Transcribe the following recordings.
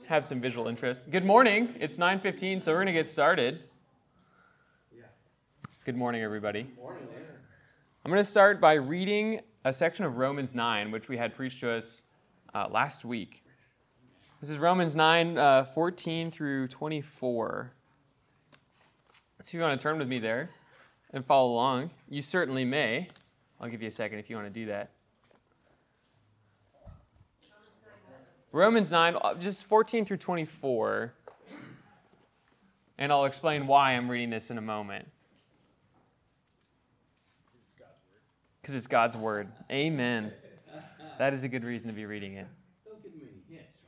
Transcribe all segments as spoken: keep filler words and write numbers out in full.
have some visual interest. Good morning. It's nine fifteen, so we're going to get started. Good morning, everybody. Good morning. I'm going to start by reading a section of Romans nine, which we had preached to us uh, last week. This is Romans nine, uh, fourteen through twenty-four. So if you want to turn with me there and follow along, you certainly may. I'll give you a second if you want to do that. Romans nine, just fourteen through twenty-four, and I'll explain why I'm reading this in a moment. Because it's God's Word. Amen. That is a good reason to be reading it. Don't give me any hints,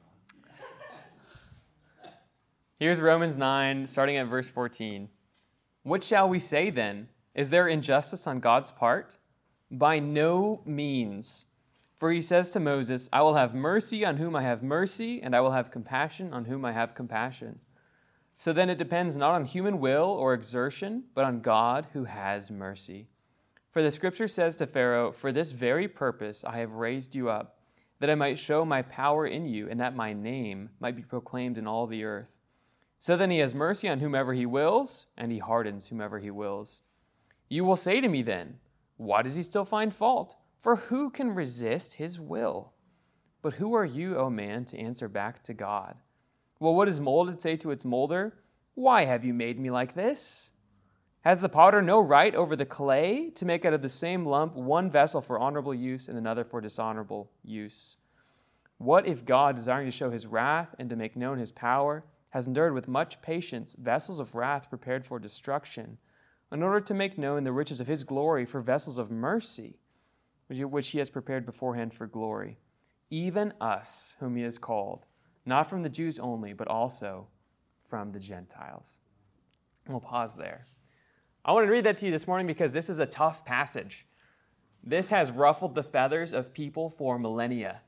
Sean. Here's Romans nine, starting at verse fourteen. What shall we say then? Is there injustice on God's part? By no means. For he says to Moses, I will have mercy on whom I have mercy, and I will have compassion on whom I have compassion. So then it depends not on human will or exertion, but on God who has mercy. For the scripture says to Pharaoh, for this very purpose I have raised you up, that I might show my power in you, and that my name might be proclaimed in all the earth. So then he has mercy on whomever he wills, and he hardens whomever he wills. You will say to me then, why does he still find fault? For who can resist his will? But who are you, O man, to answer back to God? Will what is molded say to its molder, why have you made me like this? Has the potter no right over the clay to make out of the same lump one vessel for honorable use and another for dishonorable use? What if God, desiring to show his wrath and to make known his power, has endured with much patience vessels of wrath prepared for destruction, in order to make known the riches of his glory for vessels of mercy, which he has prepared beforehand for glory, even us whom he has called, not from the Jews only, but also from the Gentiles. And we'll pause there. I want to read that to you this morning because this is a tough passage. This has ruffled the feathers of people for millennia.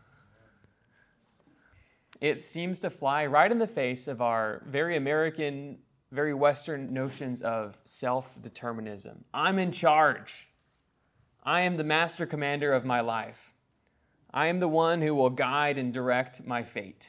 It seems to fly right in the face of our very American, very Western notions of self-determinism. I'm in charge. I am the master commander of my life. I am the one who will guide and direct my fate.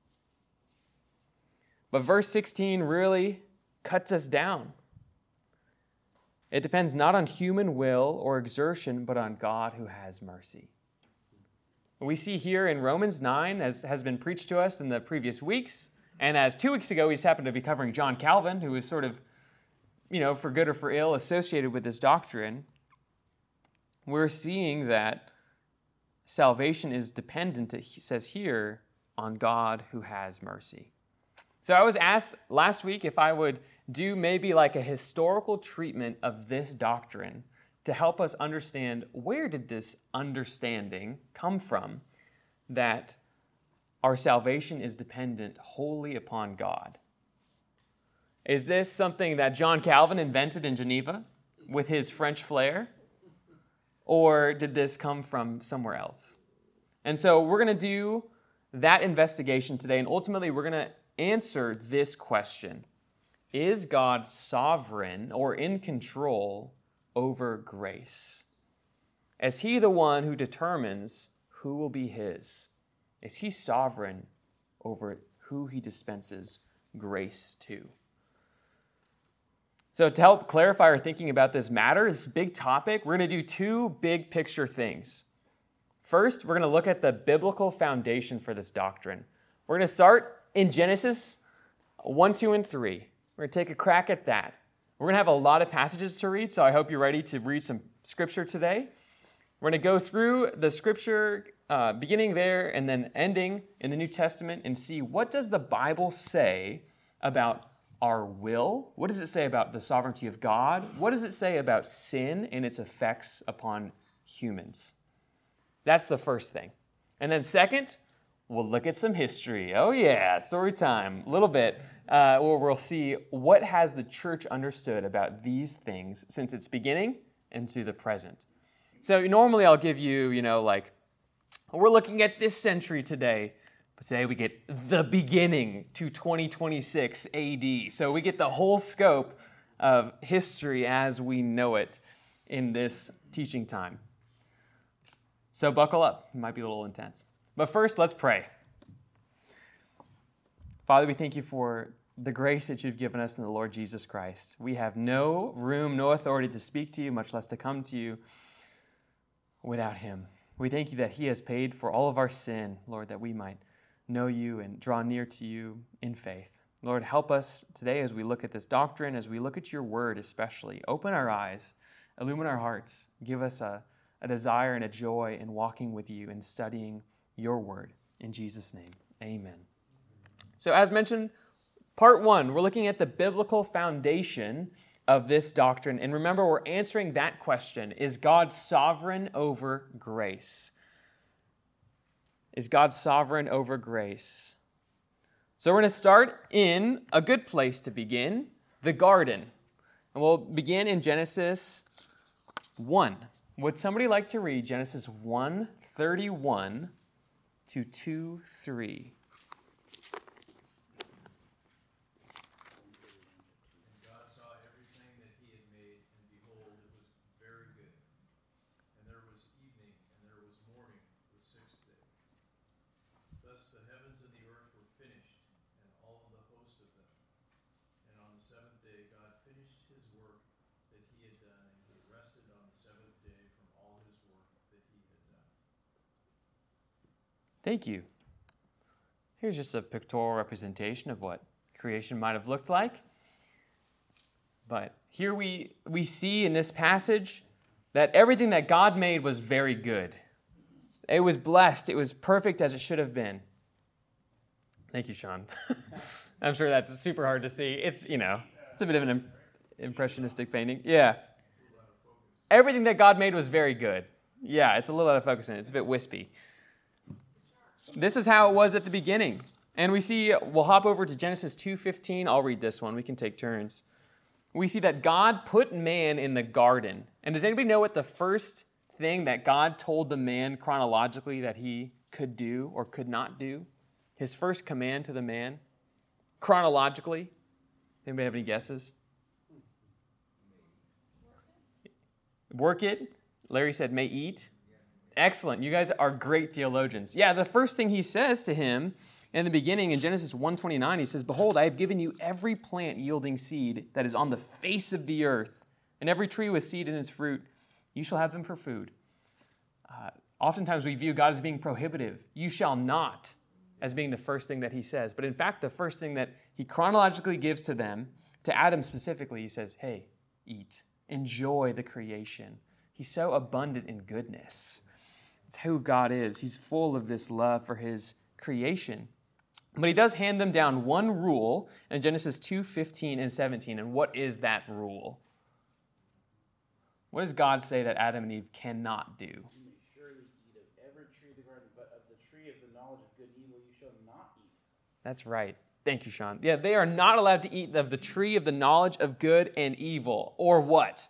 But verse sixteen really cuts us down. It depends not on human will or exertion, but on God who has mercy. We see here in Romans nine, as has been preached to us in the previous weeks, and as two weeks ago we just happened to be covering John Calvin, who is sort of, you know, for good or for ill, associated with this doctrine. We're seeing that salvation is dependent, it says here, on God who has mercy. So I was asked last week if I would do maybe like a historical treatment of this doctrine to help us understand where did this understanding come from that our salvation is dependent wholly upon God. Is this something that John Calvin invented in Geneva with his French flair? Or did this come from somewhere else? And so we're going to do that investigation today, and ultimately we're going to answer this question. Is God sovereign or in control over grace? Is he the one who determines who will be his? Is he sovereign over who he dispenses grace to? So to help clarify our thinking about this matter, this big topic, we're going to do two big picture things. First, we're going to look at the biblical foundation for this doctrine. We're going to start in Genesis one, two, and three. We're going to take a crack at that. We're going to have a lot of passages to read, so I hope you're ready to read some scripture today. We're going to go through the scripture uh, beginning there and then ending in the New Testament and see what does the Bible say about our will? What does it say about the sovereignty of God? What does it say about sin and its effects upon humans? That's the first thing. And then second, we'll look at some history. Oh yeah, story time, a little bit, uh, where we'll see what has the church understood about these things since its beginning into the present. So normally I'll give you, you know, like, we're looking at this century today. Today we get the beginning to twenty twenty-six A D. So we get the whole scope of history as we know it in this teaching time. So buckle up. It might be a little intense. But first, let's pray. Father, we thank you for the grace that you've given us in the Lord Jesus Christ. We have no room, no authority to speak to you, much less to come to you without him. We thank you that he has paid for all of our sin, Lord, that we might know you and draw near to you in faith. Lord, help us today as we look at this doctrine, as we look at your word especially. Open our eyes, illumine our hearts, give us a, a desire and a joy in walking with you and studying your word. In Jesus' name, amen. So as mentioned, part one, we're looking at the biblical foundation of this doctrine. And remember, we're answering that question: is God sovereign over grace? Is God sovereign over grace? So we're going to start in a good place to begin, the garden. And we'll begin in Genesis one. Would somebody like to read Genesis one thirty-one to two three? Thank you. Here's just a pictorial representation of what creation might have looked like. But here we, we see in this passage that everything that God made was very good. It was blessed. It was perfect as it should have been. Thank you, Sean. I'm sure that's super hard to see. It's, you know, it's a bit of an impressionistic painting. Yeah. Everything that God made was very good. Yeah, it's a little out of focus in it. It's a bit wispy. This is how it was at the beginning. And we see, we'll hop over to Genesis two fifteen. I'll read this one. We can take turns. We see that God put man in the garden. And does anybody know what the first thing that God told the man chronologically that he could do or could not do? His first command to the man, chronologically. Anybody have any guesses? Work it. Larry said, may eat. Excellent. You guys are great theologians. Yeah, the first thing he says to him in the beginning in Genesis one twenty-nine, he says, behold, I have given you every plant yielding seed that is on the face of the earth, and every tree with seed in its fruit. You shall have them for food. Uh, oftentimes we view God as being prohibitive. You shall not, as being the first thing that he says. But in fact, the first thing that he chronologically gives to them, to Adam specifically, he says, hey, eat. Enjoy the creation. He's so abundant in goodness. It's who God is. He's full of this love for his creation. But he does hand them down one rule in Genesis two fifteen and seventeen. And what is that rule? What does God say that Adam and Eve cannot do? You may surely eat of every tree of the garden, but of the tree of the knowledge of good and evil you shall not eat. That's right. Thank you, Sean. Yeah, they are not allowed to eat of the tree of the knowledge of good and evil. Or what?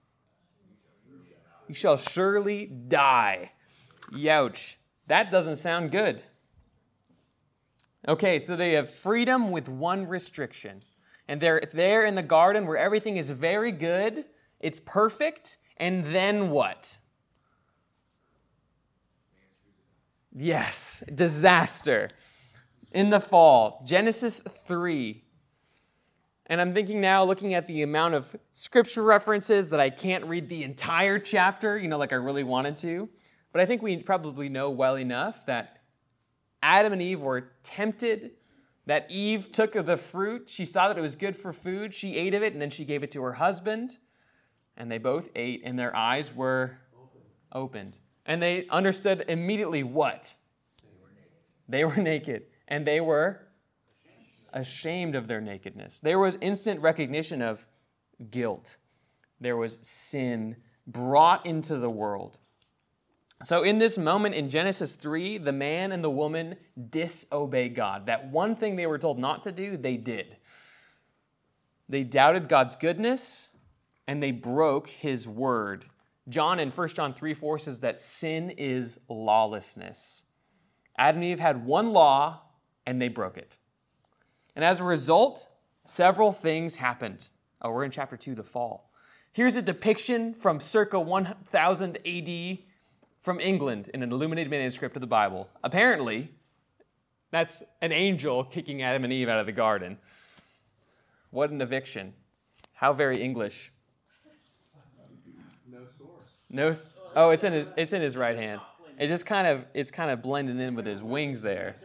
You shall surely die. Youch. That doesn't sound good. Okay, so they have freedom with one restriction. And they're there in the garden where everything is very good, it's perfect, and then what? Yes, disaster. In the fall, Genesis three. And I'm thinking now, looking at the amount of scripture references, that I can't read the entire chapter, you know, like I really wanted to. But I think we probably know well enough that Adam and Eve were tempted, that Eve took of the fruit. She saw that it was good for food. She ate of it, and then she gave it to her husband. And they both ate, and their eyes were opened. And they understood immediately what? They were naked. And they were ashamed of their nakedness. There was instant recognition of guilt. There was sin brought into the world. So in this moment in Genesis three, the man and the woman disobey God. That one thing they were told not to do, they did. They doubted God's goodness, and they broke his word. John in First John three four says that sin is lawlessness. Adam and Eve had one law, and they broke it. And as a result, several things happened. Oh, we're in chapter two, the fall. Here's a depiction from circa one thousand A D from England in an illuminated manuscript of the Bible. Apparently, That's an angel kicking Adam and Eve out of the garden. What an eviction. How very English. No sword. No, oh, it's in his it's in his right hand. It just kind of it's kind of blending in with his wings there.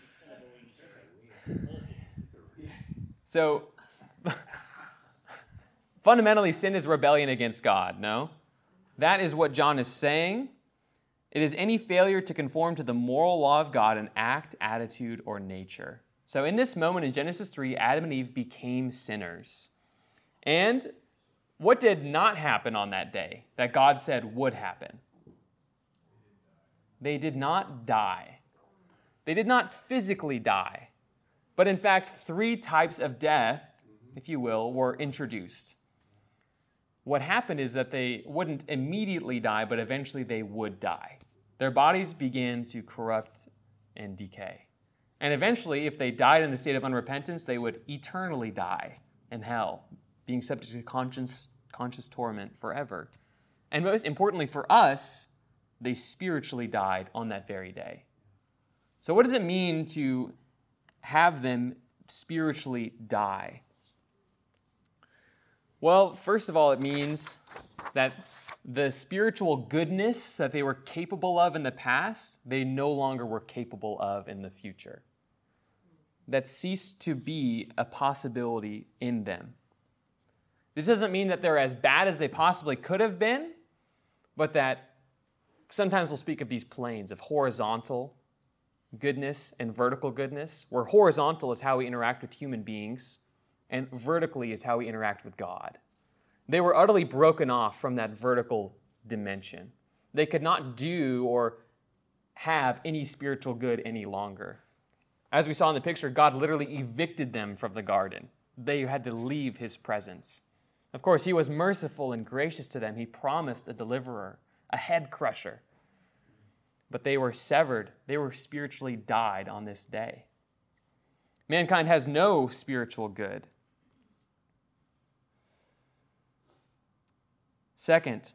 So fundamentally, sin is rebellion against God, no? That is what John is saying. It is any failure to conform to the moral law of God in act, attitude, or nature. So in this moment in Genesis three, Adam and Eve became sinners. And what did not happen on that day that God said would happen? They did not die. They did not physically die. But in fact, three types of death, if you will, were introduced. What happened is that they wouldn't immediately die, but eventually they would die. Their bodies began to corrupt and decay. And eventually, if they died in a state of unrepentance, they would eternally die in hell, being subject to conscious, conscious torment forever. And most importantly for us, they spiritually died on that very day. So what does it mean to have them spiritually die? Well, first of all, it means that the spiritual goodness that they were capable of in the past, they no longer were capable of in the future. That ceased to be a possibility in them. This doesn't mean that they're as bad as they possibly could have been, but that sometimes we'll speak of these planes of horizontal goodness and vertical goodness, where horizontal is how we interact with human beings, and vertically is how we interact with God. They were utterly broken off from that vertical dimension. They could not do or have any spiritual good any longer. As we saw in the picture, God literally evicted them from the garden. They had to leave his presence. Of course, he was merciful and gracious to them. He promised a deliverer, a head crusher. But they were severed. They were spiritually died on this day. Mankind has no spiritual good. Second,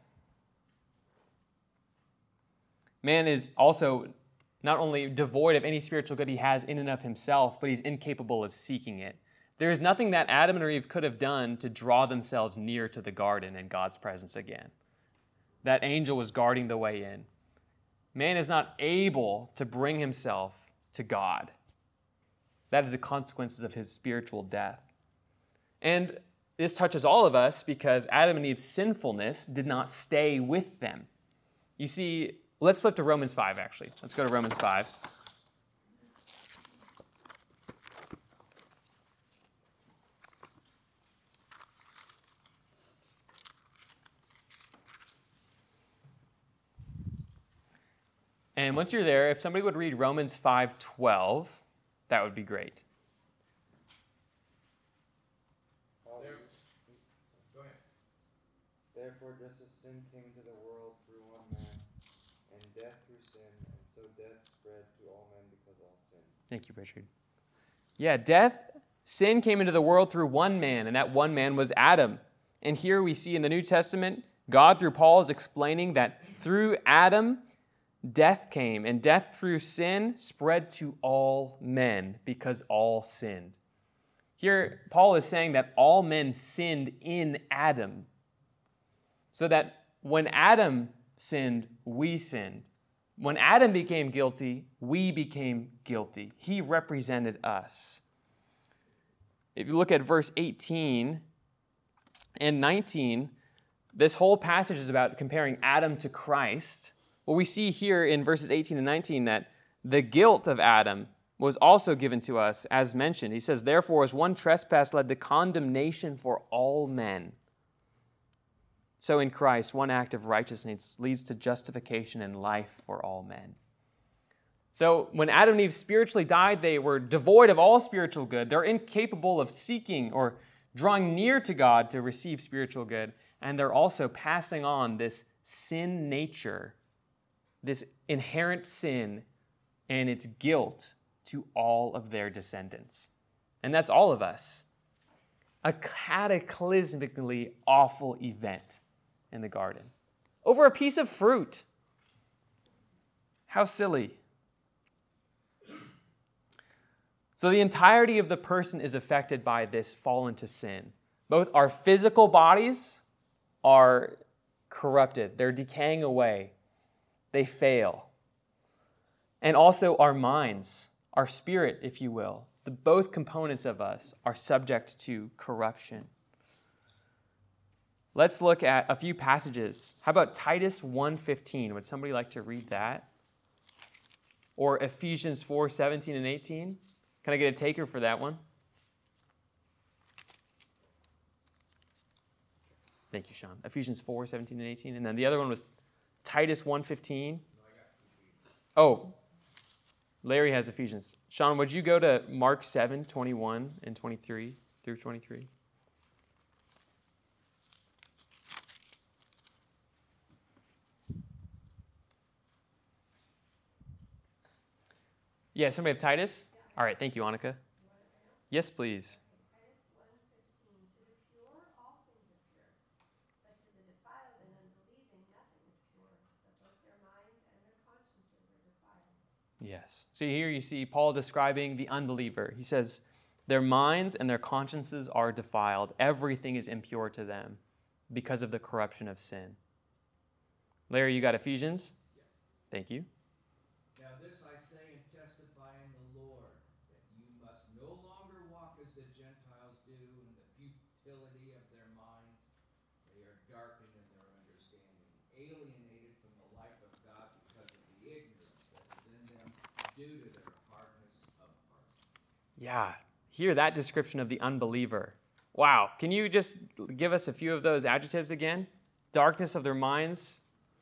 man is also not only devoid of any spiritual good he has in and of himself, but he's incapable of seeking it. There is nothing that Adam and Eve could have done to draw themselves near to the garden and God's presence again. That angel was guarding the way in. Man is not able to bring himself to God. That is the consequences of his spiritual death. And this touches all of us because Adam and Eve's sinfulness did not stay with them. You see, let's flip to Romans five, actually. Let's go to Romans five. And once you're there, if somebody would read Romans five twelve, that would be great. Therefore, just as sin came into the world through one man, and death through sin, and so death spread to all men because all sinned. Thank you, Richard. Yeah, death, sin came into the world through one man, and that one man was Adam. And here we see in the New Testament, God through Paul is explaining that through Adam, death came, and death through sin spread to all men because all sinned. Here, Paul is saying that all men sinned in Adam. So that when Adam sinned, we sinned. When Adam became guilty, we became guilty. He represented us. If you look at verse eighteen and nineteen, this whole passage is about comparing Adam to Christ. Well, we see here in verses eighteen and nineteen that the guilt of Adam was also given to us, as mentioned. He says, therefore, as one trespass led to condemnation for all men, so in Christ, one act of righteousness leads to justification and life for all men. So when Adam and Eve spiritually died, they were devoid of all spiritual good. They're incapable of seeking or drawing near to God to receive spiritual good. And they're also passing on this sin nature, this inherent sin and its guilt to all of their descendants. And that's all of us. A cataclysmically awful event in the garden over a piece of fruit. How silly. So the entirety of the person is affected by this fall into sin. Both our physical bodies are corrupted. They're decaying away. They fail. And also our minds, our spirit, if you will, the both components of us are subject to corruption. Let's look at a few passages. How about Titus one fifteen? Would somebody like to read that? Or Ephesians four seventeen and eighteen? Can I get a taker for that one? Thank you, Sean. Ephesians four seventeen and eighteen. And then the other one was Titus one fifteen. Oh, Larry has Ephesians. Sean, would you go to Mark seven twenty-one and twenty-three through twenty-three? Yeah, somebody have Titus? All right, thank you, Annika. Yes, please. Titus one fifteen, to the pure, all things are pure, but to the defiled and unbelieving, nothing is pure, but both their minds and their consciences are defiled. Yes. So here you see Paul describing the unbeliever. He says, their minds and their consciences are defiled. Everything is impure to them because of the corruption of sin. Larry, you got Ephesians? Thank you. Now this I say and testify in the Lord, that you must no longer walk as the Gentiles do in the futility of their minds. They are darkened in their understanding, alienated from the life of God because of the ignorance that is in them due to their hardness of heart. Yeah, hear that description of the unbeliever. Wow, can you just give us a few of those adjectives again? Darkness of their minds,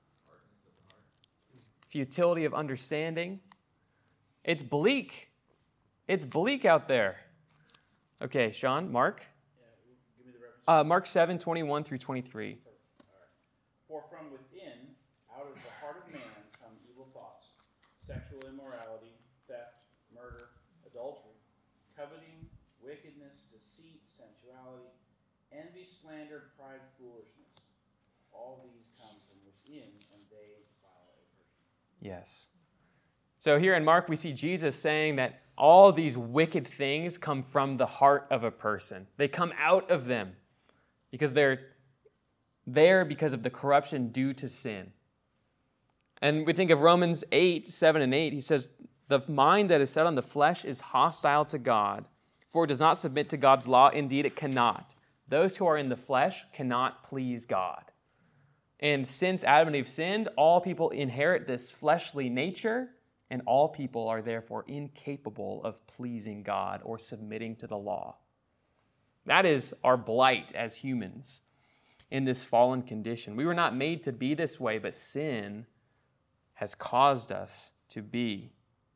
futility of understanding. It's bleak. It's bleak out there. Okay, Sean, Mark. Yeah, give me the reference. Uh, Mark seven twenty-one through twenty-three. For from within, out of the heart of man, come evil thoughts, sexual immorality, theft, murder, adultery, coveting, wickedness, deceit, sensuality, envy, slander, pride, foolishness. All these come from within, and they defile a person. Yes. So here in Mark, we see Jesus saying that all these wicked things come from the heart of a person. They come out of them because they're there because of the corruption due to sin. And we think of Romans eight, seven and eight. He says, the mind that is set on the flesh is hostile to God, for it does not submit to God's law. Indeed, it cannot. Those who are in the flesh cannot please God. And since Adam and Eve sinned, all people inherit this fleshly nature, and all people are therefore incapable of pleasing God or submitting to the law. That is our blight as humans in this fallen condition. We were not made to be this way, but sin has caused us to be.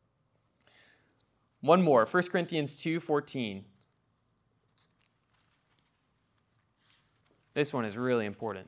One more, First Corinthians two fourteen. This one is really important.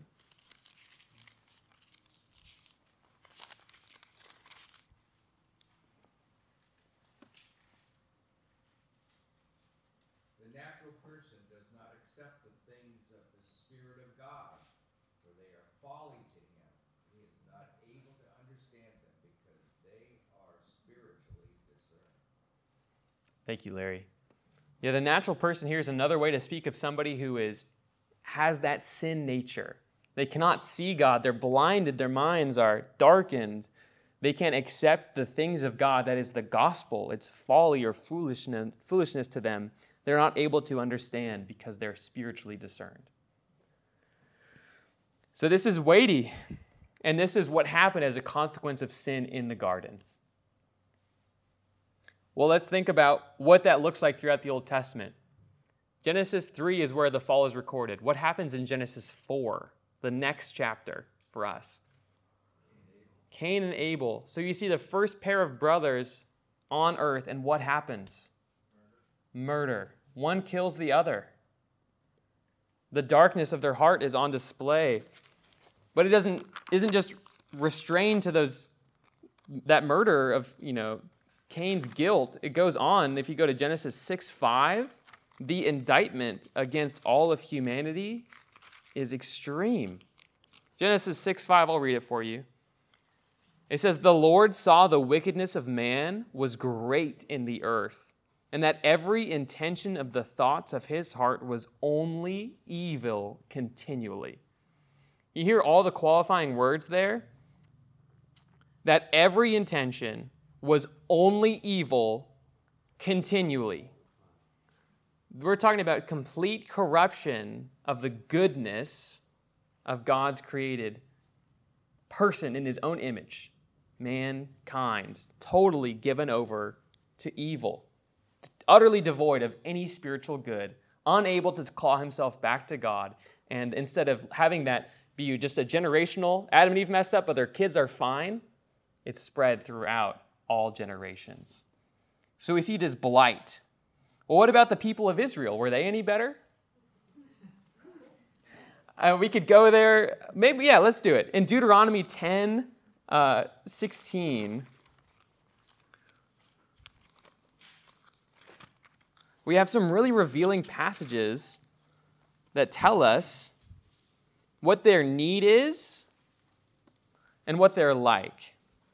The natural person does not accept the things of the Spirit of God, for they are folly to him. He is not able to understand them because they are spiritually discerned. Thank you, Larry. Yeah, the natural person here is another way to speak of somebody who is has that sin nature. They cannot see God. They're blinded. Their minds are darkened. They can't accept the things of God. That is the gospel. It's folly or foolishness, foolishness to them. They're not able to understand because they're spiritually discerned. So this is weighty, and this is what happened as a consequence of sin in the garden. Well, let's think about what that looks like throughout the Old Testament. Genesis three is where the fall is recorded. What happens in Genesis four, the next chapter for us? Cain and Abel. So you see the first pair of brothers on earth, and what happens? Murder. One kills the other. The darkness of their heart is on display. But it doesn't isn't just restrained to those that murder of, you know, Cain's guilt. It goes on. If you go to Genesis six five, the indictment against all of humanity is extreme. Genesis six five, I'll read it for you. It says, "The Lord saw the wickedness of man was great in the earth, and that every intention of the thoughts of his heart was only evil continually. You hear all the qualifying words there? That every intention was only evil continually. We're talking about complete corruption of the goodness of God's created person in his own image, mankind, totally given over to evil, utterly devoid of any spiritual good, unable to claw himself back to God. And instead of having that be just a generational, Adam and Eve messed up, but their kids are fine, it's spread throughout all generations. So we see this blight. Well, what about the people of Israel? Were they any better? Uh, we could go there. Maybe, yeah, let's do it. In Deuteronomy ten, uh, sixteen, we have some really revealing passages that tell us what their need is and what they're like.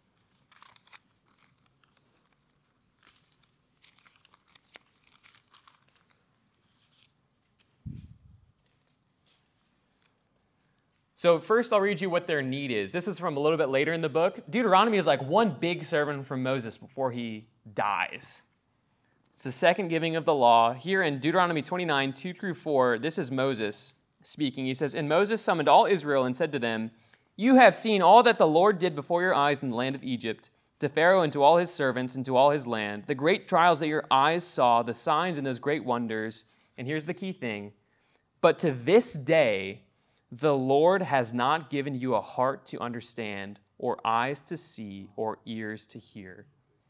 So first I'll read you what their need is. This is from a little bit later in the book. Deuteronomy is like one big sermon from Moses before he dies. It's the second giving of the law. Here in Deuteronomy twenty-nine, two through four, this is Moses speaking. He says, "And Moses summoned all Israel and said to them, 'You have seen all that the Lord did before your eyes in the land of Egypt, to Pharaoh and to all his servants and to all his land, the great trials that your eyes saw, the signs and those great wonders.' And here's the key thing. 'But to this day, the Lord has not given you a heart to understand, or eyes to see, or ears to hear.'"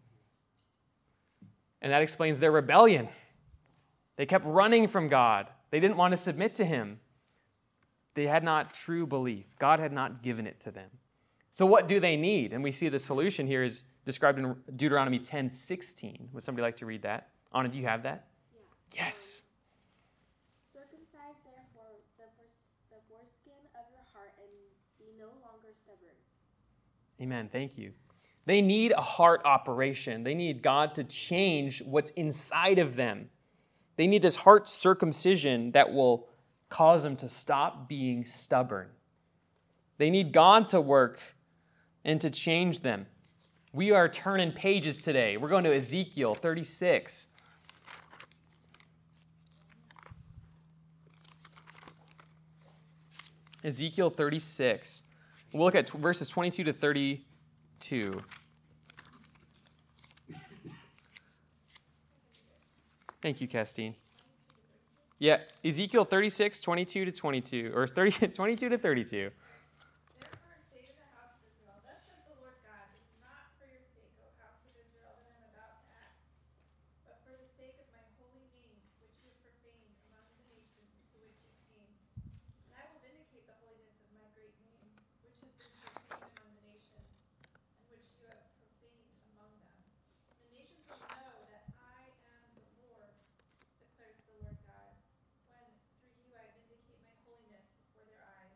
And that explains their rebellion. They kept running from God. They didn't want to submit to him. They had not true belief. God had not given it to them. So what do they need? And we see the solution here is described in Deuteronomy ten sixteen. Would somebody like to read that? Anna, do you have that? Yeah. Yes. "Circumcise therefore the, fores- the foreskin of your heart and be no longer stubborn." Amen. Thank you. They need a heart operation. They need God to change what's inside of them. They need this heart circumcision that will cause them to stop being stubborn. They need God to work and to change them. We are turning pages today. We're going to Ezekiel thirty-six. Ezekiel thirty-six. We'll look at t- verses twenty-two to thirty-two. Thank you, Castine. Yeah, Ezekiel thirty-six, twenty-two to twenty-two, or thirty, twenty-two to thirty-two. Therefore say to the house of Israel, thus says the Lord God, it is not for your sake, O house of Israel, that I am about to act, but for the sake of my holy name, which you have profaned among the nations to which you came. And I will vindicate the holiness of my great name, which has been profaned among the nations, and which you have profaned among them. The nations will know that I am the Lord, declares the Lord God, when through you I vindicate my holiness before their eyes.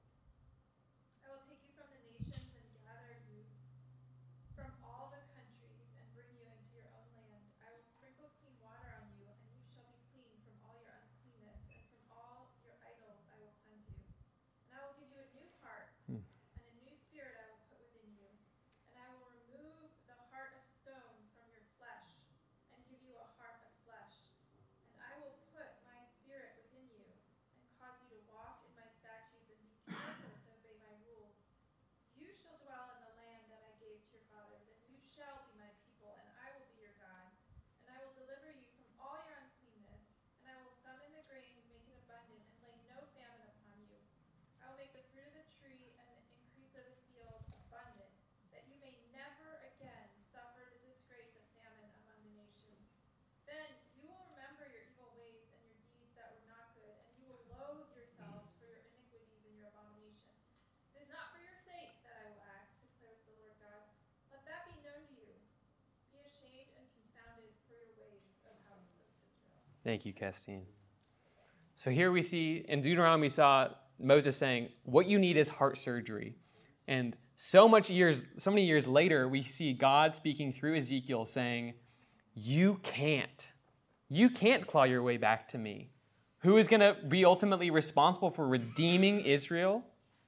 I will take you from the nations and gather you from all the countries and bring you into your own land. I will sprinkle clean water on you, and you shall be clean from all your uncleanness, and from all your idols I will cleanse you. And I will give you a new heart, Hmm. and a new spirit I will put within you. And I will remove the heart of stone from your flesh, and give you a heart of flesh. And I will put my spirit within you, and cause you to walk in my statutes and be careful to obey my rules. You shall dwell in the land that I gave to your fathers, and you shall be my people, and I will be your God. And I will deliver you from all your uncleanness, and I will summon the grain, make it abundant, and lay no famine upon you. I will make the fruit of the tree and the increase of the field abundant, that you may never again suffer the disgrace of famine among the nations. Then you will remember your evil ways and your deeds that were not good, and you will loathe yourselves for your iniquities and your abominations. It is not for your sake that I will act, declares the Lord God. Let that be known to you. Be ashamed and confounded for your ways, O house of Israel. Thank you, Castine. So here we see, in Deuteronomy, we saw Moses saying, what you need is heart surgery. And so much years, so many years later, we see God speaking through Ezekiel saying, you can't You can't claw your way back to me. Who is going to be ultimately responsible for redeeming Israel?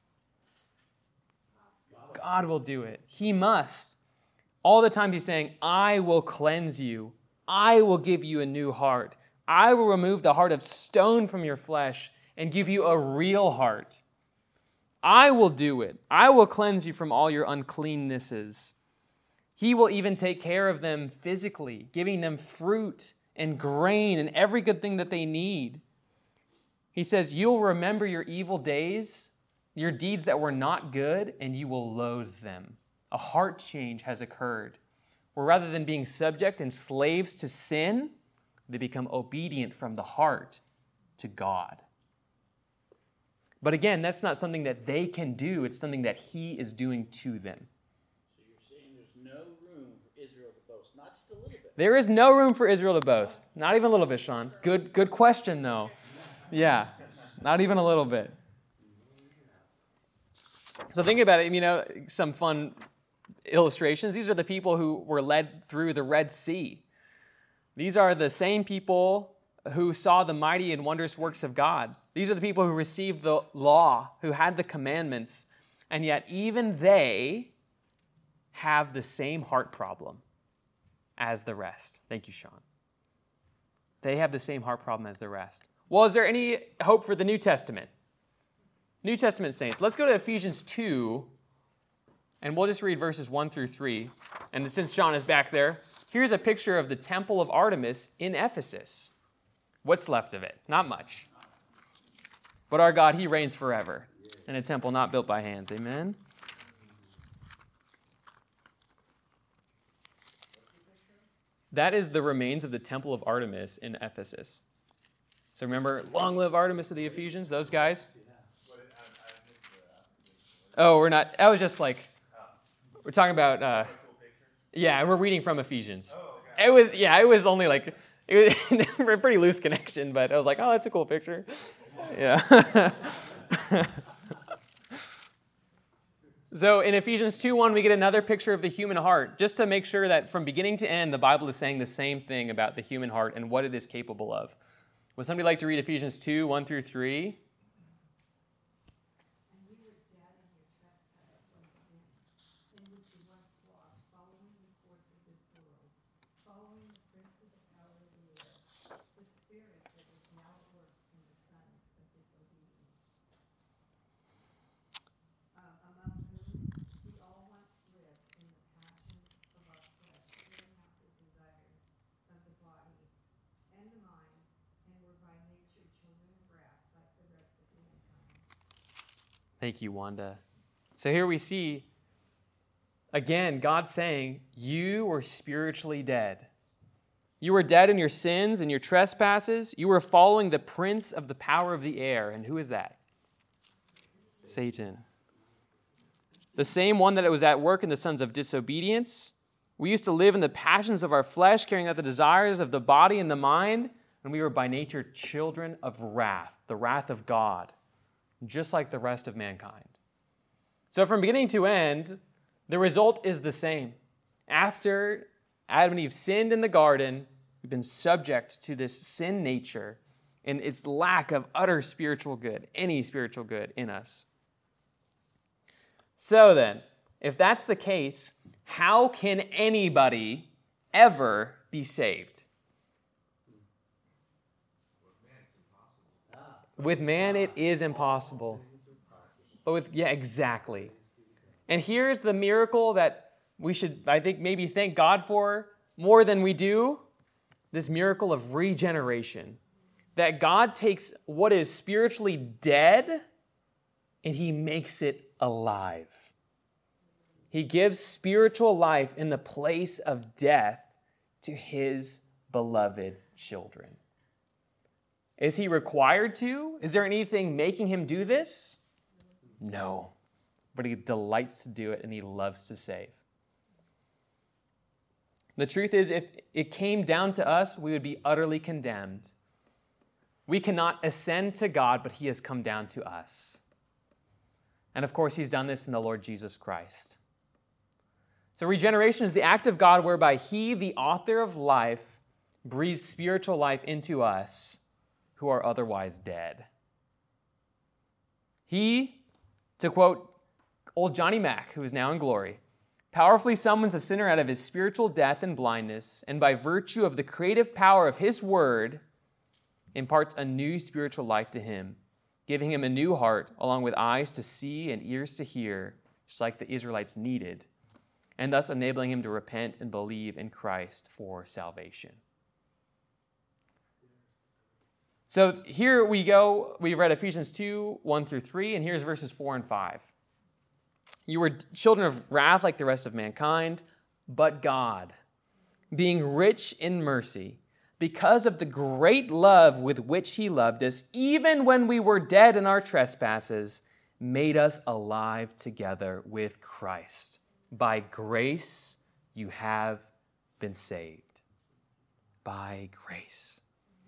God will do it. He must. All the time he's saying, I will cleanse you. I will give you a new heart. I will remove the heart of stone from your flesh and give you a real heart. I will do it. I will cleanse you from all your uncleannesses. He will even take care of them physically, giving them fruit and grain and every good thing that they need. He says, you'll remember your evil days, your deeds that were not good, and you will loathe them. A heart change has occurred, where rather than being subject and slaves to sin, they become obedient from the heart to God. But again, that's not something that they can do. It's something that he is doing to them. So you're saying there's no room for Israel to boast, not just a little bit. There is no room for Israel to boast. Not even a little bit, Sean. Good, good question, though. Yeah, not even a little bit. So think about it, you know, some fun illustrations. These are the people who were led through the Red Sea. These are the same people who saw the mighty and wondrous works of God. These are the people who received the law, who had the commandments, and yet even they have the same heart problem as the rest. Thank you, Sean. They have the same heart problem as the rest. Well, is there any hope for the New Testament? New Testament saints. Let's go to Ephesians two, and we'll just read verses one through three. And since John is back there, here's a picture of the temple of Artemis in Ephesus. What's left of it? Not much. But our God, he reigns forever in a temple not built by hands. Amen? That is the remains of the temple of Artemis in Ephesus. So remember, long live Artemis of the Ephesians, those guys? Oh, we're not, I was just like, we're talking about, uh, yeah, we're reading from Ephesians. It was, yeah, it was only like, it was a pretty loose connection, but I was like, oh, that's a cool picture. Yeah. So in Ephesians two one, we get another picture of the human heart, just to make sure that from beginning to end, the Bible is saying the same thing about the human heart and what it is capable of. Would somebody like to read Ephesians two, one through three? And we were dead in your trespasses and sins, in which you once walked, following the course of this world, following the prince of the power of the air, the spirit that is now at work in the sons of disobedience. Um, among whom we all once lived in the passions of our flesh, carrying out the desires of the body and the mind, and were by nature children of wrath like the rest of mankind. Thank you, Wanda. So here we see, again, God saying, you were spiritually dead. You were dead in your sins and your trespasses. You were following the prince of the power of the air. And who is that? Satan. The same one that was at work in the sons of disobedience. We used to live in the passions of our flesh, carrying out the desires of the body and the mind, and we were by nature children of wrath, the wrath of God, just like the rest of mankind. So from beginning to end, the result is the same. After Adam and Eve sinned in the garden, we've been subject to this sin nature and its lack of utter spiritual good, any spiritual good in us. So then, if that's the case, how can anybody ever be saved? With man, it is impossible. But with, yeah, exactly. And here's the miracle that we should, I think, maybe thank God for more than we do. This miracle of regeneration. That God takes what is spiritually dead and he makes it alive. He gives spiritual life in the place of death to his beloved children. Is he required to? Is there anything making him do this? No. But he delights to do it and he loves to save. The truth is, if it came down to us, we would be utterly condemned. We cannot ascend to God, but he has come down to us. And of course, he's done this in the Lord Jesus Christ. So regeneration is the act of God whereby he, the author of life, breathes spiritual life into us who are otherwise dead. He, to quote old Johnny Mack, who is now in glory, powerfully summons a sinner out of his spiritual death and blindness, and by virtue of the creative power of his word, imparts a new spiritual life to him, giving him a new heart, along with eyes to see and ears to hear, just like the Israelites needed, and thus enabling him to repent and believe in Christ for salvation. So here we go. We read Ephesians two, one through three, and here's verses four and five. You were children of wrath like the rest of mankind, but God, being rich in mercy, because of the great love with which he loved us, even when we were dead in our trespasses, made us alive together with Christ. By grace you have been saved. By grace.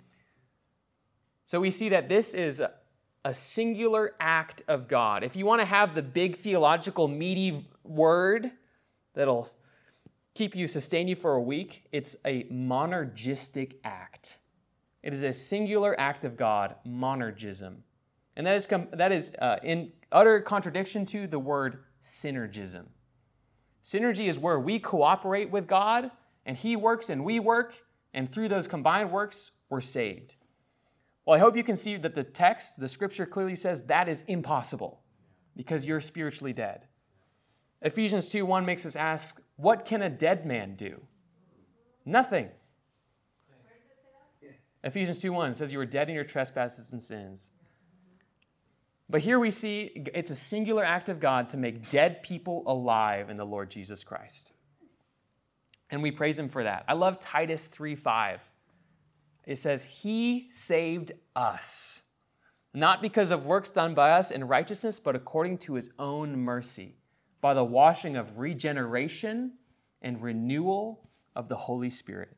So we see that this is a, a singular act of God. If you want to have the big theological meaty word that'll keep you, sustain you for a week, it's a monergistic act. It is a singular act of God, monergism. And that is, that is uh, in utter contradiction to the word synergism. Synergy is where we cooperate with God, and he works and we work, and through those combined works, we're saved. Well, I hope you can see that the text, the scripture clearly says that is impossible because you're spiritually dead. Ephesians two one makes us ask, what can a dead man do? Nothing. Where does it say that? Ephesians two one says you were dead in your trespasses and sins. But here we see it's a singular act of God to make dead people alive in the Lord Jesus Christ. And we praise him for that. I love Titus three five. It says, he saved us, not because of works done by us in righteousness, but according to his own mercy, by the washing of regeneration and renewal of the Holy Spirit.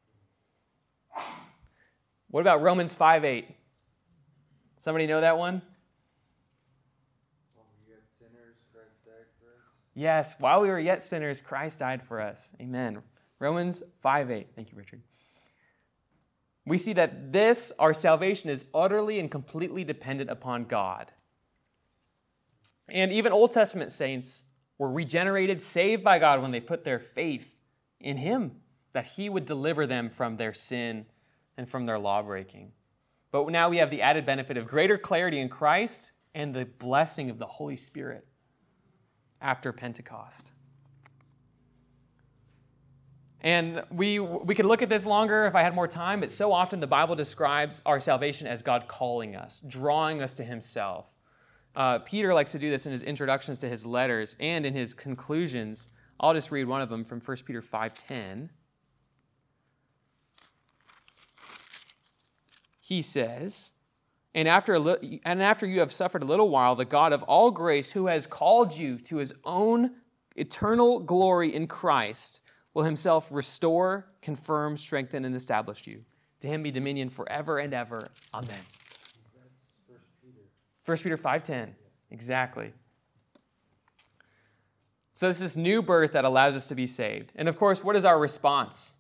What about Romans five eight? Somebody know that one? While we were yet sinners, Christ died for us. Yes, while we were yet sinners, Christ died for us. Amen. Romans five eight. Thank you, Richard. We see that this, our salvation, is utterly and completely dependent upon God. And even Old Testament saints were regenerated, saved by God when they put their faith in him, that he would deliver them from their sin and from their lawbreaking. But now we have the added benefit of greater clarity in Christ and the blessing of the Holy Spirit after Pentecost. And we we could look at this longer if I had more time, but so often the Bible describes our salvation as God calling us, drawing us to himself. Uh, Peter likes to do this in his introductions to his letters and in his conclusions. I'll just read one of them from First Peter five ten. He says, and after, a li- and after you have suffered a little while, the God of all grace, who has called you to his own eternal glory in Christ, will himself restore, confirm, strengthen, and establish you. To him be dominion forever and ever. Amen. That's First Peter. First Peter five ten. Exactly. So it's this new birth that allows us to be saved. And of course, what is our response?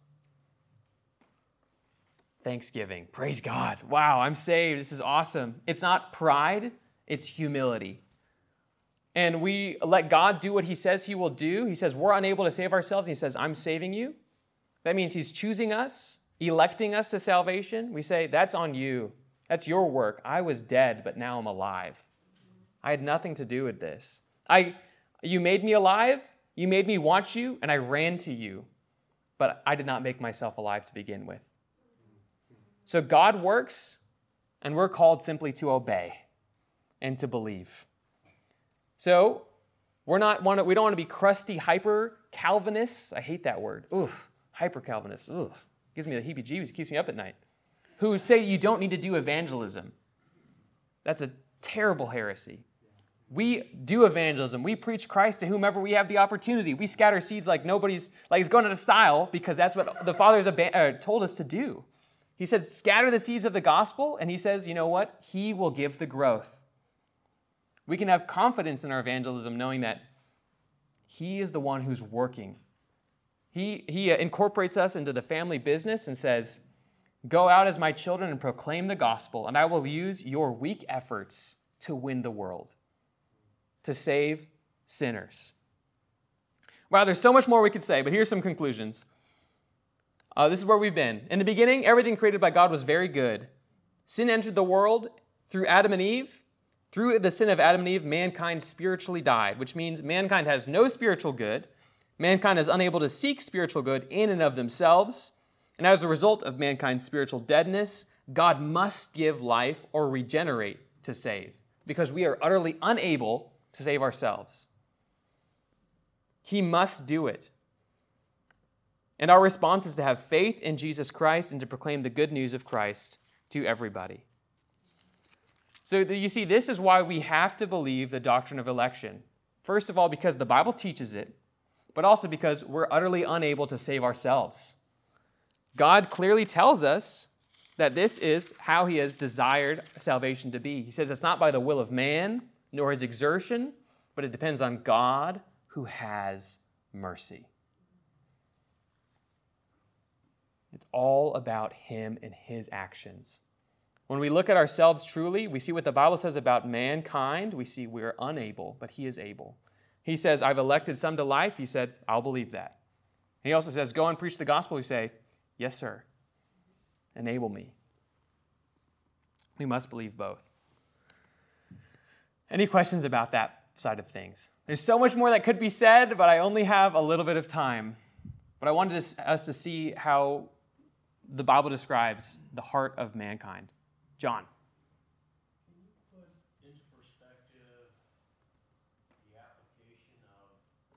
Thanksgiving. Praise God. Wow, I'm saved. This is awesome. It's not pride, it's humility. And we let God do what he says he will do. He says we're unable to save ourselves. He says, I'm saving you. That means he's choosing us, electing us to salvation. We say, that's on you. That's your work. I was dead, but now I'm alive. I had nothing to do with this. I, you made me alive. You made me want you, and I ran to you. But I did not make myself alive to begin with. So God works, and we're called simply to obey and to believe. So we're not want to, we don't want to be crusty hyper Calvinists. I hate that word. Oof, hyper Calvinists. Oof, gives me the heebie-jeebies. Keeps me up at night. Who say you don't need to do evangelism. That's a terrible heresy. We do evangelism. We preach Christ to whomever we have the opportunity. We scatter seeds like nobody's like it's going out of style because that's what the fathers uh, told us to do. He said, scatter the seeds of the gospel, and he says, you know what? He will give the growth. We can have confidence in our evangelism knowing that he is the one who's working He, he uh, incorporates us into the family business and says, go out as my children and proclaim the gospel, and I will use your weak efforts to win the world, to save sinners. Wow, there's so much more we could say, but here's some conclusions. Uh, this is where we've been. In the beginning, everything created by God was very good. Sin entered the world through Adam and Eve. Through the sin of Adam and Eve, mankind spiritually died, which means mankind has no spiritual good. Mankind is unable to seek spiritual good in and of themselves. And as a result of mankind's spiritual deadness, God must give life or regenerate to save, because we are utterly unable to save ourselves. He must do it. And our response is to have faith in Jesus Christ and to proclaim the good news of Christ to everybody. So you see, this is why we have to believe the doctrine of election. First of all, because the Bible teaches it, but also because we're utterly unable to save ourselves. God clearly tells us that this is how he has desired salvation to be. He says it's not by the will of man, nor his exertion, but it depends on God who has mercy. It's all about him and his actions. When we look at ourselves truly, we see what the Bible says about mankind. We see we're unable, but he is able. He says, I've elected some to life. He said, I'll believe that. He also says, go and preach the gospel. We say, yes, sir. Enable me. We must believe both. Any questions about that side of things? There's so much more that could be said, but I only have a little bit of time. But I wanted us to see how the Bible describes the heart of mankind. John. Can you put into perspective the application of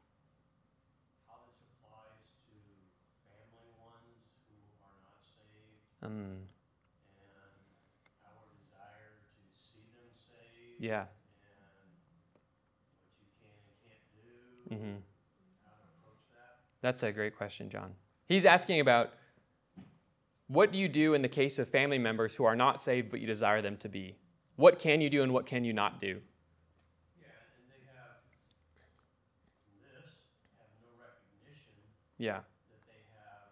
how this applies to family ones who are not saved Um, and our desire to see them saved yeah. and what you can and can't do, Mm-hmm. how to approach that? That's a great question, John. He's asking about what do you do in the case of family members who are not saved but you desire them to be? What can you do and what can you not do? Yeah, and they have this, have no recognition Yeah. that they have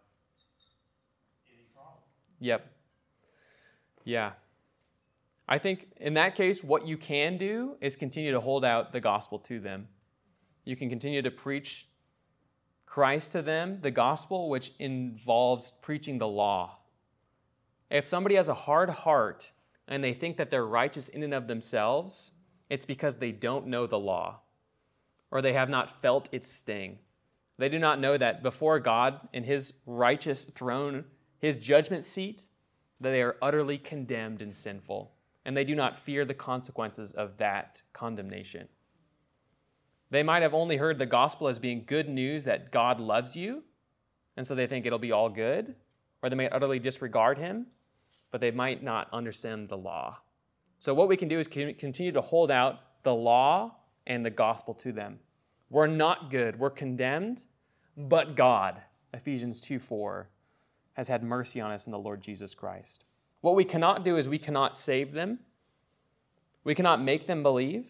any problem. Yep. Yeah. I think in that case, what you can do is continue to hold out the gospel to them. You can continue to preach Christ to them, the gospel, which involves preaching the law. If somebody has a hard heart and they think that they're righteous in and of themselves, it's because they don't know the law or they have not felt its sting. They do not know that before God in his righteous throne, his judgment seat, that they are utterly condemned and sinful, and they do not fear the consequences of that condemnation. They might have only heard the gospel as being good news that God loves you, and so they think it'll be all good, or they may utterly disregard him, but they might not understand the law. So what we can do is continue to hold out the law and the gospel to them. We're not good, we're condemned, but God, Ephesians two four, has had mercy on us in the Lord Jesus Christ. What we cannot do is we cannot save them. We cannot make them believe.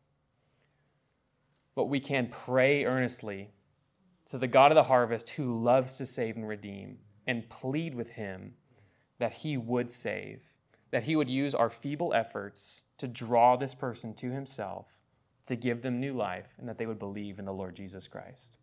But we can pray earnestly to the God of the harvest who loves to save and redeem and plead with him that he would save, that he would use our feeble efforts to draw this person to himself, to give them new life, and that they would believe in the Lord Jesus Christ.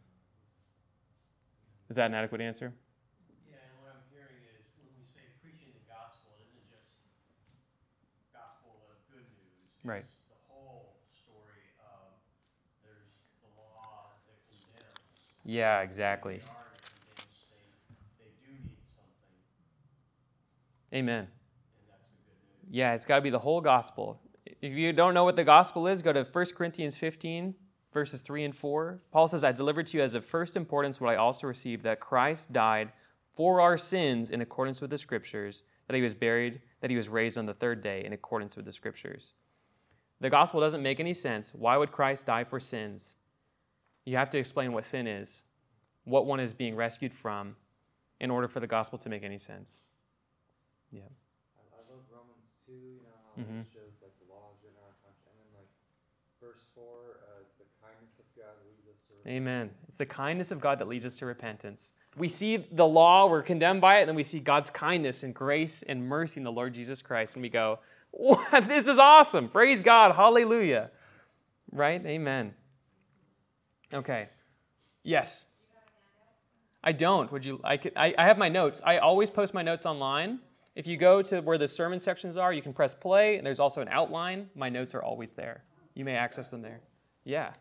Is that an adequate answer? Yeah, and what I'm hearing is when we say preaching the gospel, it isn't just gospel of good news. It's Right. the whole story of there's the law that condemns. Yeah, exactly. They are in a condemned state. They do need something, Amen. and that's the good news. Yeah, it's got to be the whole gospel. If you don't know what the gospel is, go to First Corinthians fifteen, verses three and four. Paul says, I delivered to you as of first importance what I also received, that Christ died for our sins in accordance with the Scriptures, that he was buried, that he was raised on the third day in accordance with the Scriptures. The gospel doesn't make any sense. Why would Christ die for sins? You have to explain what sin is, what one is being rescued from, in order for the gospel to make any sense. Yeah. I, I love Romans two, you know, how Mhm. it shows like the law is written on our conscience. And then like verse four, uh, it's the kindness kindness of God leads us to repentance. Amen. It's the kindness of God that leads us to repentance. We see the law, we're condemned by it, and then we see God's kindness and grace and mercy in the Lord Jesus Christ, and we go, what? This is awesome. Praise God. Hallelujah. Right? Amen. Okay. Yes. I don't. Would you? I, could, I I have my notes. I always post my notes online. If you go to where the sermon sections are, you can press play, and there's also an outline. My notes are always there. You may access them there. Yeah.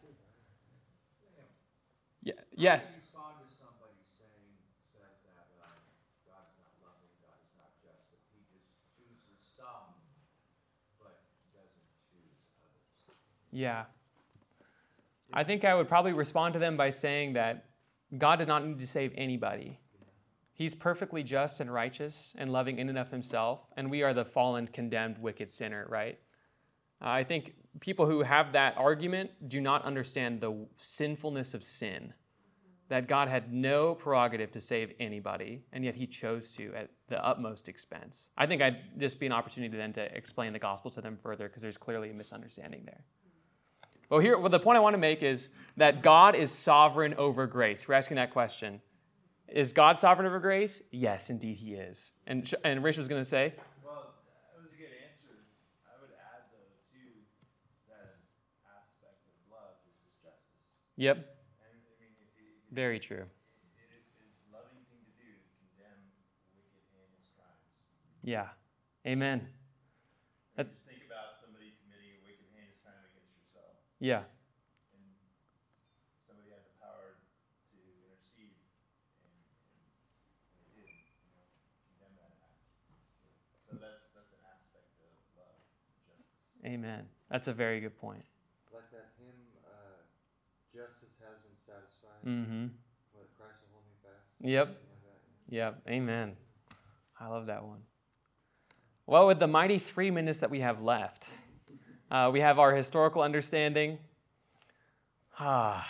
Yeah. Yes. How do you respond to somebody saying, says that uh, God's not loving, God is not just, that he just chooses some, but doesn't choose others? Yeah. I think I would probably respond to them by saying that God did not need to save anybody. He's perfectly just and righteous and loving in and of himself, and we are the fallen, condemned, wicked sinner, right? Uh, I think people who have that argument do not understand the sinfulness of sin, that God had no prerogative to save anybody, and yet he chose to at the utmost expense. I think I'd just be an opportunity then to explain the gospel to them further, because there's clearly a misunderstanding there. Well, here, well, the point I want to make is that God is sovereign over grace. We're asking that question. Is God sovereign over grace? Yes, indeed he is. And, and Rich was going to say? Well, that was a good answer. I would add, though, to that aspect of love is his justice. Yep. And, I mean, if he, if Very true. It is his loving thing to do to condemn wicked, heinous crimes. Yeah. Amen. And just think about somebody committing a wicked, heinous crime against yourself. Yeah. And somebody had the power to intercede, and, and they did, you know, condemn that act. So that's that's an aspect of love, justice. Amen. That's a very good point. Like that hymn, uh, justice has been satisfied. Mm-hmm. What, Christ will hold me fast. Yep. Something like that, yeah. Yep. Amen. I love that one. Well, with the mighty three minutes that we have left, uh, we have our historical understanding. Ah.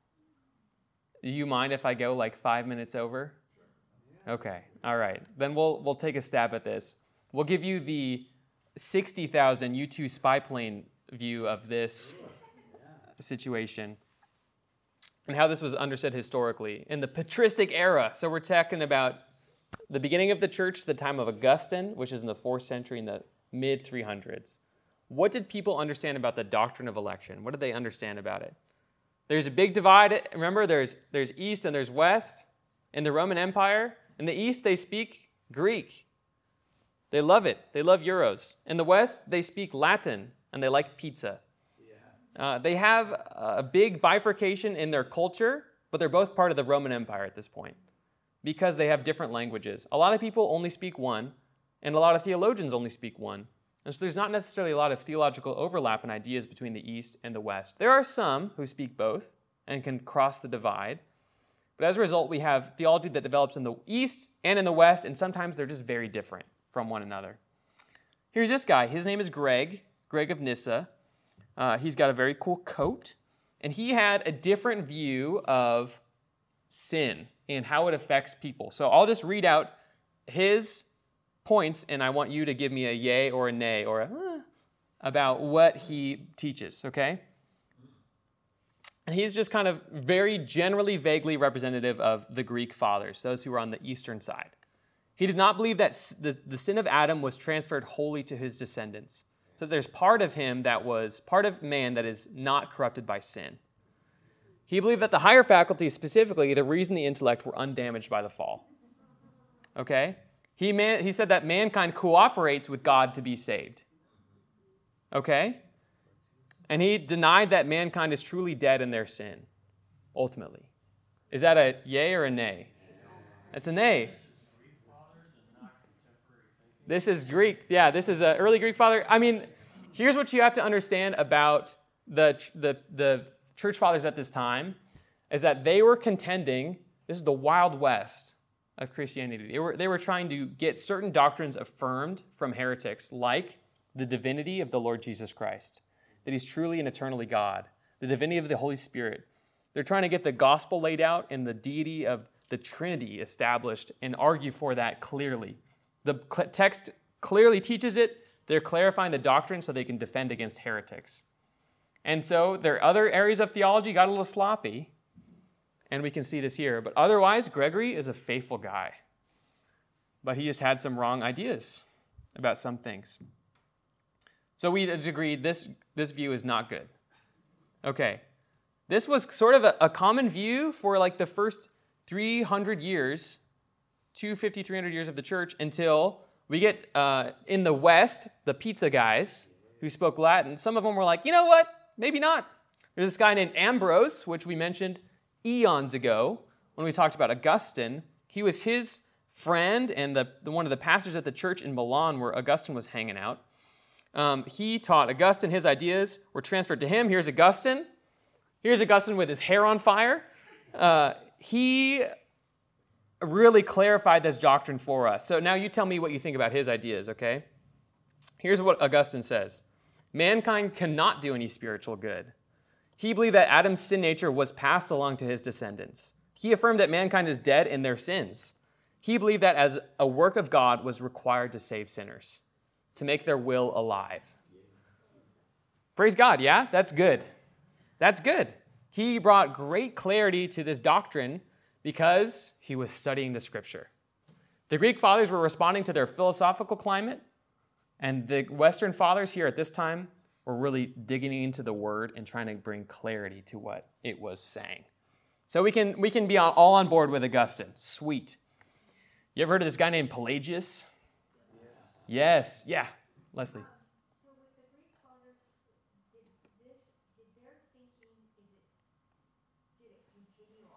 Do you mind if I go like five minutes over? Okay. All right. Then we'll we'll take a stab at this. We'll give you the sixty thousand U two spy plane view of this situation and how this was understood historically in the patristic era. So we're talking about the beginning of the church, the time of Augustine, which is in the fourth century, in the mid three hundreds. What did people understand about the doctrine of election? What did they understand about it? There's a big divide. Remember, there's, there's East and there's West in the Roman Empire. In the East, they speak Greek. They love it. They love euros. In the West, they speak Latin, and they like pizza. Uh, they have a big bifurcation in their culture, but they're both part of the Roman Empire at this point, because they have different languages. A lot of people only speak one, and a lot of theologians only speak one. And so there's not necessarily a lot of theological overlap in ideas between the East and the West. There are some who speak both and can cross the divide. But as a result, we have theology that develops in the East and in the West, and sometimes they're just very different from one another. Here's this guy. His name is Greg, Greg of Nyssa. Uh, he's got a very cool coat, and he had a different view of sin and how it affects people. So I'll just read out his points, and I want you to give me a yay or a nay or a uh, about what he teaches, okay? And he's just kind of very generally, vaguely representative of the Greek fathers, those who were on the eastern side. He did not believe that the, the sin of Adam was transferred wholly to his descendants. So there's part of him that was, part of man that is not corrupted by sin. He believed that the higher faculties, specifically the reason, the intellect, were undamaged by the fall. Okay? He, man, he said that mankind cooperates with God to be saved. Okay? And he denied that mankind is truly dead in their sin, ultimately. Is that a yay or a nay? That's a nay. This is Greek. Yeah, this is an early Greek father. I mean, here's what you have to understand about the, the, the church fathers at this time, is that they were contending, this is the Wild West of Christianity. They were, they were trying to get certain doctrines affirmed from heretics, like the divinity of the Lord Jesus Christ, that he's truly and eternally God, the divinity of the Holy Spirit. They're trying to get the gospel laid out and the deity of the Trinity established and argue for that clearly. The text clearly teaches it. They're clarifying the doctrine so they can defend against heretics. And so their other areas of theology got a little sloppy, and we can see this here. But otherwise, Gregory is a faithful guy. But he just had some wrong ideas about some things. So we agreed this, this view is not good. Okay. This was sort of a, a common view for like the first three hundred years, two hundred fifty, three hundred years of the church, until we get uh, in the West, the pizza guys who spoke Latin. Some of them were like, you know what? Maybe not. There's this guy named Ambrose, which we mentioned eons ago when we talked about Augustine. He was his friend and the, the one of the pastors at the church in Milan where Augustine was hanging out. Um, he taught Augustine. His ideas were transferred to him. Here's Augustine. Here's Augustine with his hair on fire. Uh, he really clarified this doctrine for us. So now you tell me what you think about his ideas, okay? Here's what Augustine says. Mankind cannot do any spiritual good. He believed that Adam's sin nature was passed along to his descendants. He affirmed that mankind is dead in their sins. He believed that as a work of God was required to save sinners, to make their will alive. Praise God, yeah? That's good. That's good. He brought great clarity to this doctrine because he was studying the Scripture. The Greek fathers were responding to their philosophical climate, and the Western fathers here at this time were really digging into the Word and trying to bring clarity to what it was saying. So we can, we can be all on board with Augustine. Sweet. You ever heard of this guy named Pelagius? Yes. Yes. Yeah. Leslie. So with the Greek fathers, did this, did their thinking, is it, did it continue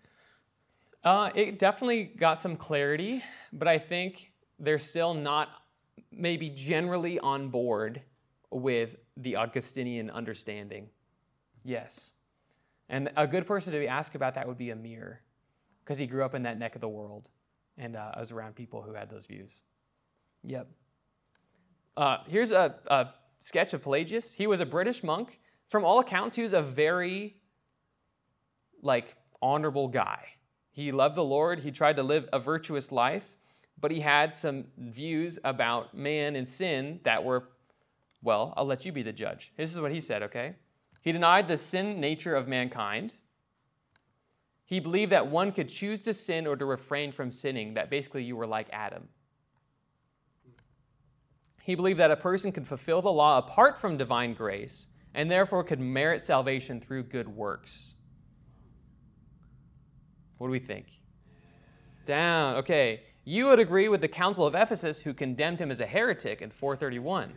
on? Uh, it definitely got some clarity, but I think they're still not maybe generally on board with the Augustinian understanding. Yes. And a good person to ask about that would be Amir, because he grew up in that neck of the world, and uh, I was around people who had those views. Yep. Uh, here's a, a sketch of Pelagius. He was a British monk. From all accounts, he was a very, like, honorable guy. He loved the Lord. He tried to live a virtuous life, but he had some views about man and sin that were, well, I'll let you be the judge. This is what he said, okay? He denied the sin nature of mankind. He believed that one could choose to sin or to refrain from sinning, that basically you were like Adam. He believed that a person could fulfill the law apart from divine grace and therefore could merit salvation through good works. What do we think? Down. Okay. You would agree with the Council of Ephesus, who condemned him as a heretic in four thirty-one.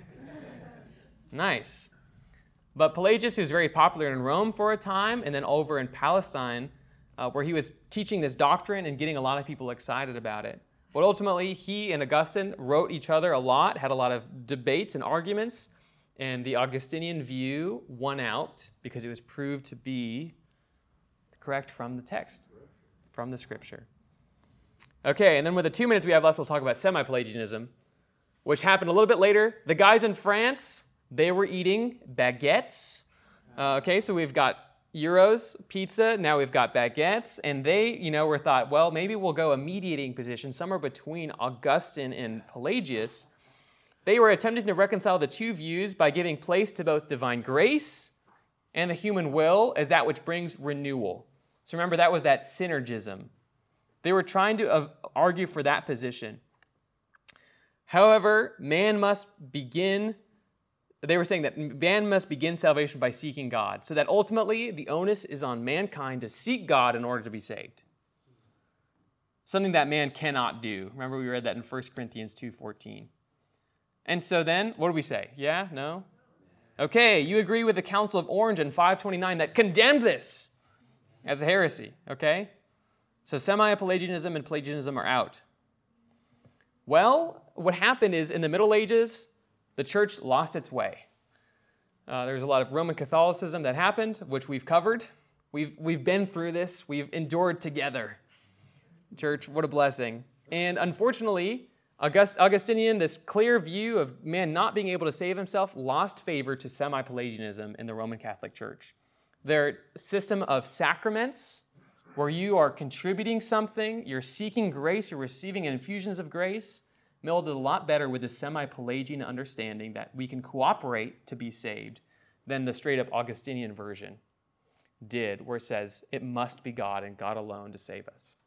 Nice. But Pelagius, who was very popular in Rome for a time, and then over in Palestine, uh, where he was teaching this doctrine and getting a lot of people excited about it. But ultimately, he and Augustine wrote each other a lot, had a lot of debates and arguments, and the Augustinian view won out because it was proved to be correct from the text, from the Scripture. Okay, and then with the two minutes we have left, we'll talk about semi-Pelagianism, which happened a little bit later. The guys in France, they were eating baguettes. Uh, okay, so we've got gyros, pizza, now we've got baguettes, and they, you know, were thought, well, maybe we'll go a mediating position somewhere between Augustine and Pelagius. They were attempting to reconcile the two views by giving place to both divine grace and the human will as that which brings renewal. So remember, that was that synergism. They were trying to uh, argue for that position. However, man must begin, they were saying that man must begin salvation by seeking God, so that ultimately the onus is on mankind to seek God in order to be saved. Something that man cannot do. Remember, we read that in First Corinthians two fourteen. And so then, what do we say? Yeah? No? Okay, you agree with the Council of Orange in five twenty-nine that condemned this as a heresy, okay? So semi-Pelagianism and Pelagianism are out. Well, what happened is in the Middle Ages, the church lost its way. Uh, there was a lot of Roman Catholicism that happened, which we've covered. We've, we've been through this. We've endured together. Church, what a blessing. And unfortunately, August, Augustinian, this clear view of man not being able to save himself, lost favor to semi-Pelagianism in the Roman Catholic Church. Their system of sacraments, where you are contributing something, you're seeking grace, you're receiving infusions of grace, melded a lot better with the semi-Pelagian understanding that we can cooperate to be saved than the straight-up Augustinian version did, where it says it must be God and God alone to save us.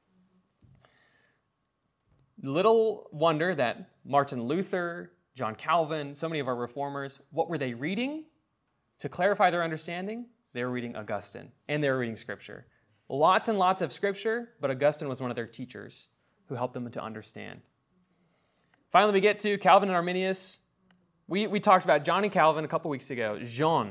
Little wonder that Martin Luther, John Calvin, so many of our reformers, what were they reading to clarify their understanding? They were reading Augustine, and they were reading Scripture. Lots and lots of Scripture, but Augustine was one of their teachers who helped them to understand. Finally, we get to Calvin and Arminius. We, we talked about John and Calvin a couple weeks ago. Jean.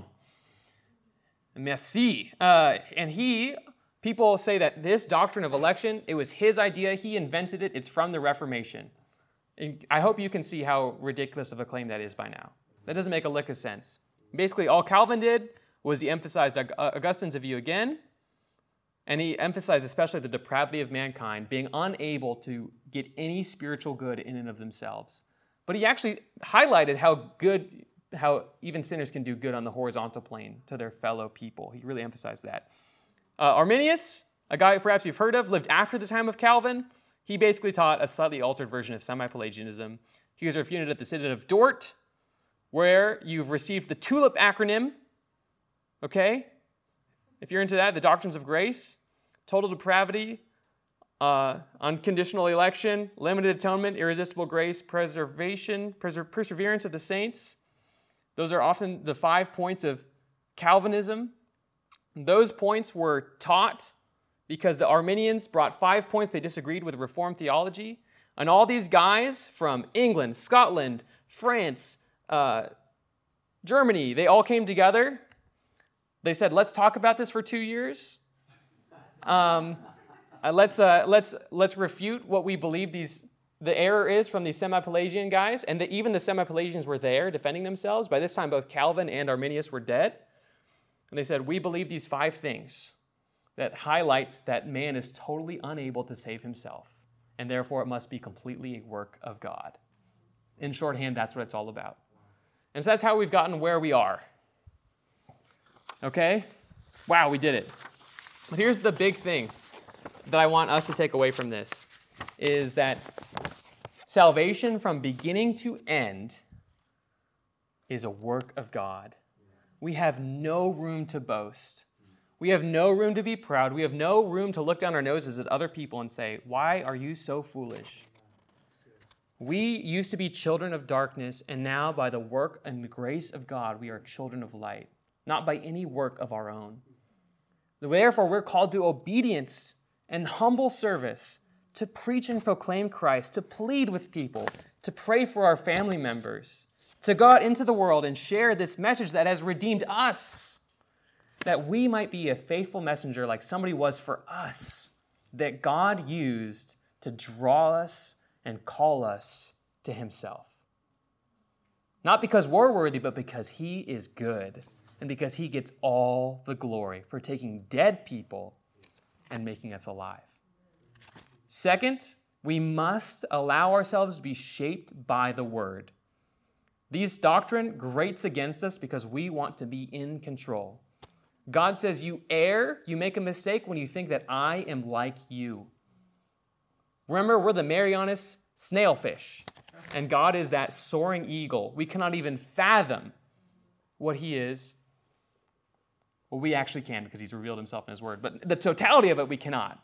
Merci. Uh, and he, people say that this doctrine of election, it was his idea. He invented it. It's from the Reformation. And I hope you can see how ridiculous of a claim that is by now. That doesn't make a lick of sense. Basically, all Calvin did was he emphasized Augustine's view again, and he emphasized especially the depravity of mankind, being unable to get any spiritual good in and of themselves. But he actually highlighted how good, how even sinners can do good on the horizontal plane to their fellow people. He really emphasized that. Uh, Arminius, a guy perhaps you've heard of, lived after the time of Calvin. He basically taught a slightly altered version of semi-Pelagianism. He was refuted at the Synod of Dort, where you've received the TULIP acronym, okay? If you're into that, the doctrines of grace, total depravity, uh, unconditional election, limited atonement, irresistible grace, preservation, perser- perseverance of the saints. Those are often the five points of Calvinism. Those points were taught because the Arminians brought five points they disagreed with Reformed theology. And all these guys from England, Scotland, France, uh, Germany, they all came together. They said, let's talk about this for two years. Um, uh, let's uh, let's let's refute what we believe these the error is from these semi-Pelagian guys. And the, even the semi-Pelagians were there defending themselves. By this time, both Calvin and Arminius were dead. And they said, we believe these five things that highlight that man is totally unable to save himself, and therefore it must be completely a work of God. In shorthand, that's what it's all about. And so that's how we've gotten where we are. Okay? Wow, we did it. But here's the big thing that I want us to take away from this, is that salvation from beginning to end is a work of God. We have no room to boast. We have no room to be proud. We have no room to look down our noses at other people and say, why are you so foolish? We used to be children of darkness, and now by the work and the grace of God, we are children of light, not by any work of our own. Therefore, we're called to obedience and humble service, to preach and proclaim Christ, to plead with people, to pray for our family members, to go out into the world and share this message that has redeemed us, that we might be a faithful messenger like somebody was for us, that God used to draw us and call us to himself. Not because we're worthy, but because he is good and because he gets all the glory for taking dead people and making us alive. Second, we must allow ourselves to be shaped by the word. These doctrine grates against us because we want to be in control. God says you err, you make a mistake when you think that I am like you. Remember, we're the Marianas snailfish, and God is that soaring eagle. We cannot even fathom what he is. Well, we actually can because he's revealed himself in his word, but the totality of it we cannot.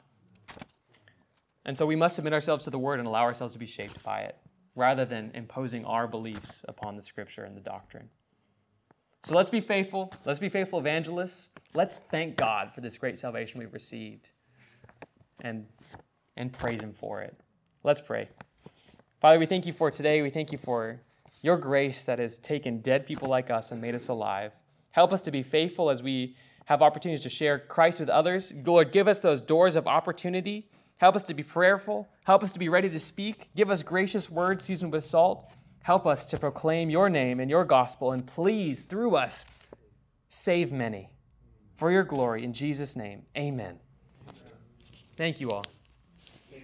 And so we must submit ourselves to the word and allow ourselves to be shaped by it, rather than imposing our beliefs upon the scripture and the doctrine. So let's be faithful. Let's be faithful evangelists. Let's thank God for this great salvation we've received and, and praise him for it. Let's pray. Father, we thank you for today. We thank you for your grace that has taken dead people like us and made us alive. Help us to be faithful as we have opportunities to share Christ with others. Lord, give us those doors of opportunity. Help us to be prayerful. Help us to be ready to speak. Give us gracious words seasoned with salt. Help us to proclaim your name and your gospel, and please, through us, save many. For your glory, in Jesus' name, amen. Thank you all.